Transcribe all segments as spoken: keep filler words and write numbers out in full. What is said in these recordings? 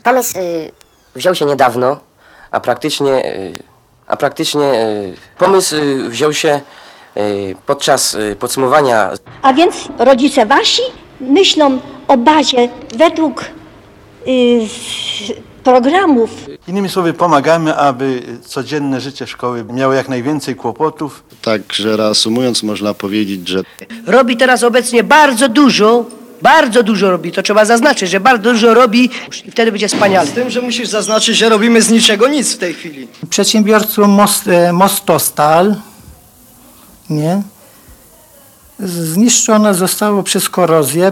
Pomysł y, wziął się niedawno, a praktycznie, y, a praktycznie y, pomysł y, wziął się y, podczas y, podsumowania. A więc rodzice wasi myślą o bazie według y, programów. Innymi słowy, pomagamy, aby codzienne życie szkoły miało jak najwięcej kłopotów. Także reasumując, można powiedzieć, że robi teraz obecnie bardzo dużo, bardzo dużo robi, to trzeba zaznaczyć, że bardzo dużo robi i wtedy będzie wspaniale. Z tym, że musisz zaznaczyć, że robimy z niczego nic w tej chwili. Przedsiębiorstwo Most, Mostostal, nie? Zniszczone zostało przez korozję.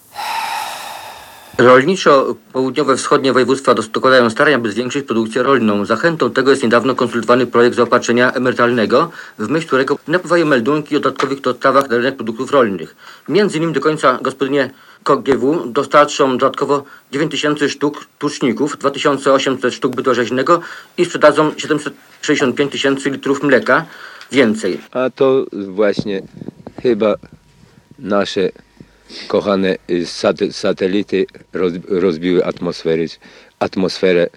Rolniczo-południowe wschodnie województwa dokładają starań, by zwiększyć produkcję rolną. Zachętą tego jest niedawno konsultowany projekt zaopatrzenia emerytalnego, w myśl którego napływają meldunki o dodatkowych dostawach na rynek produktów rolnych. Między innymi do końca gospodynie K G W dostarczą dodatkowo dziewięć tysięcy sztuk tuczników, dwa tysiące osiemset sztuk bytu rzeźnego i sprzedadzą siedemset sześćdziesiąt pięć tysięcy litrów mleka więcej. A to właśnie chyba nasze kochane sat- satelity roz, rozbiły atmosferę, atmosferę.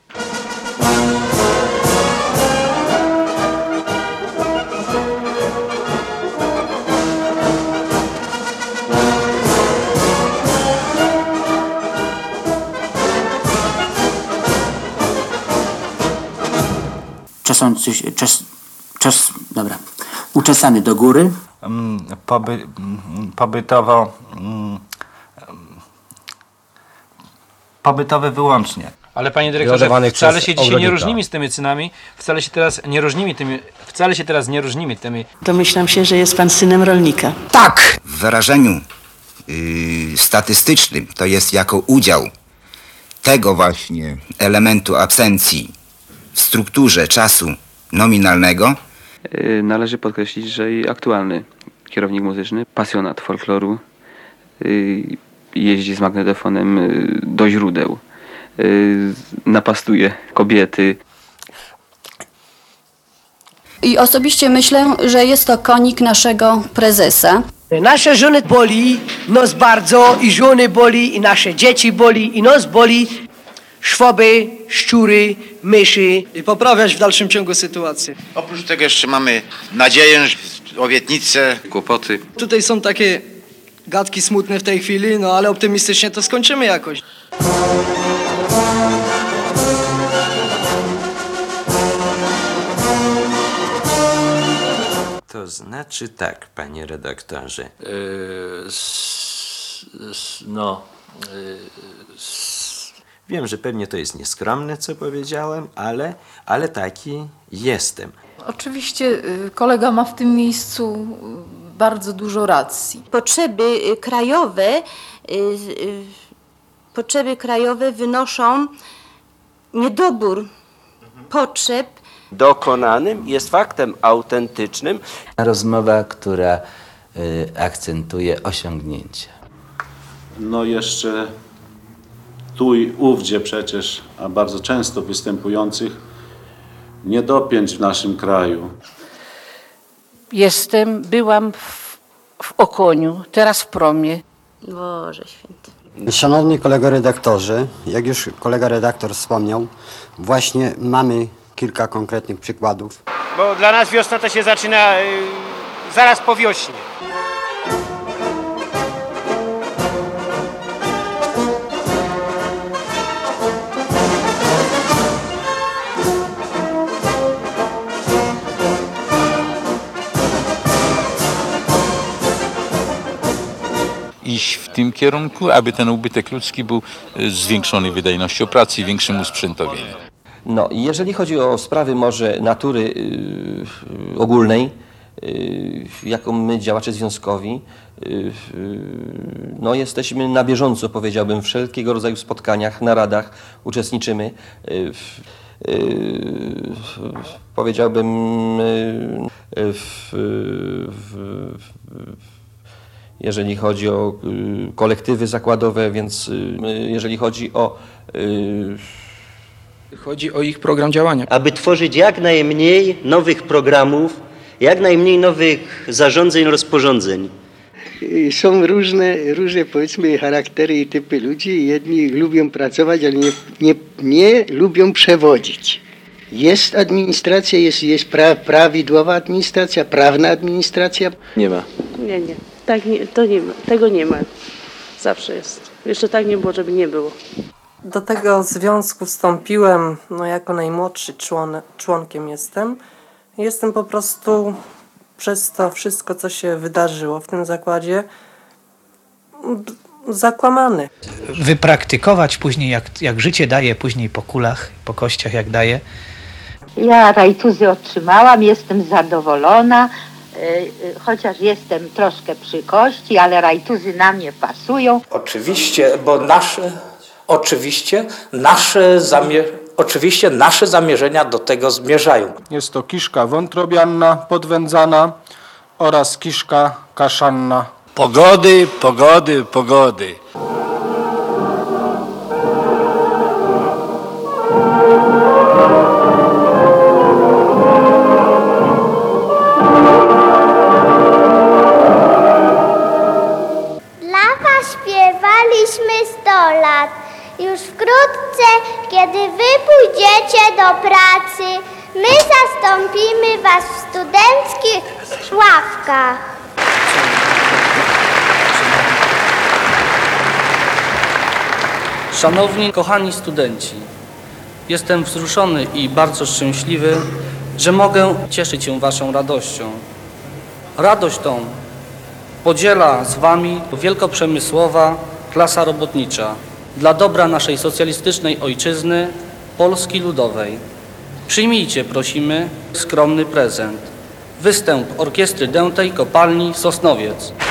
Czesący się, czes, czes, dobra, uczesany do góry. Poby, pobytowo, pobytowe wyłącznie. Ale panie dyrektorze, wcale się dzisiaj nie różnimy z tymi cenami, wcale się teraz nie różnimy tymi, wcale się teraz nie różnimy tymi. Domyślam się, że jest pan synem rolnika. Tak, w wyrażeniu yy, statystycznym to jest jako udział tego właśnie elementu absencji w strukturze czasu nominalnego. Yy, należy podkreślić, że i aktualny kierownik muzyczny, pasjonat folkloru, yy, jeździ z magnetofonem yy, do źródeł. Napastuje kobiety. I osobiście myślę, że jest to konik naszego prezesa. Nasze żony boli, nos bardzo, i żony boli, i nasze dzieci boli, i nos boli. Szwoby, szczury, myszy. I poprawiać w dalszym ciągu sytuację. Oprócz tego jeszcze mamy nadzieję, obietnice, kłopoty. Tutaj są takie gadki smutne w tej chwili, no ale optymistycznie to skończymy jakoś. To znaczy tak, panie redaktorze. Yy, s, s, no. Yy, s. Wiem, że pewnie to jest nieskromne, co powiedziałem, ale, ale taki jestem. Oczywiście kolega ma w tym miejscu bardzo dużo racji. Potrzeby krajowe, potrzeby krajowe wynoszą niedobór potrzeb. Dokonanym jest faktem autentycznym. Rozmowa, która y, akcentuje osiągnięcia. No jeszcze tu i ówdzie przecież, a bardzo często występujących niedopięć w naszym kraju. Jestem, byłam w, w Okoniu, teraz w Promie. Boże święty. Szanowni kolego redaktorzy, jak już kolega redaktor wspomniał, właśnie mamy kilka konkretnych przykładów. Bo dla nas wiosna to się zaczyna yy, zaraz po wiośnie. Iść w tym kierunku, aby ten ubytek ludzki był zwiększony wydajnością pracy i większym usprzętowieniem. No i jeżeli chodzi o sprawy może natury yy, ogólnej, yy, jaką my działacze związkowi, yy, yy, no jesteśmy na bieżąco, powiedziałbym, w wszelkiego rodzaju spotkaniach, naradach uczestniczymy. Yy, yy, powiedziałbym yy, w, w, w, jeżeli chodzi o y, kolektywy zakładowe, więc y, jeżeli chodzi o... Y, Chodzi o ich program działania. Aby tworzyć jak najmniej nowych programów, jak najmniej nowych zarządzeń, rozporządzeń. Są różne, różne powiedzmy charaktery i typy ludzi. Jedni lubią pracować, ale nie, nie, nie lubią przewodzić. Jest administracja, jest, jest pra, prawidłowa administracja, prawna administracja. Nie ma. Nie, nie. Tak nie, to nie ma. Tego nie ma. Zawsze jest. Jeszcze tak nie było, żeby nie było. Do tego związku wstąpiłem, no jako najmłodszy człon, członkiem jestem. Jestem po prostu przez to wszystko, co się wydarzyło w tym zakładzie, zakłamany. Wypraktykować później, jak, jak życie daje, później po kulach, po kościach jak daje. Ja rajtuzy otrzymałam, jestem zadowolona, chociaż jestem troszkę przy kości, ale rajtuzy na mnie pasują. Oczywiście, bo nasze, oczywiście nasze, zamie, oczywiście nasze zamierzenia do tego zmierzają. Jest to kiszka wątrobianna, podwędzana oraz kiszka kaszanna. Pogody, pogody, pogody. Śpiewaliśmy sto lat. Już wkrótce, kiedy wy pójdziecie do pracy, my zastąpimy was w studenckich ławkach. Szanowni, kochani studenci, jestem wzruszony i bardzo szczęśliwy, że mogę cieszyć się waszą radością. Radość tą podziela z wami wielkoprzemysłowa klasa robotnicza dla dobra naszej socjalistycznej ojczyzny, Polski Ludowej. Przyjmijcie, prosimy, skromny prezent. Występ Orkiestry Dętej Kopalni Sosnowiec.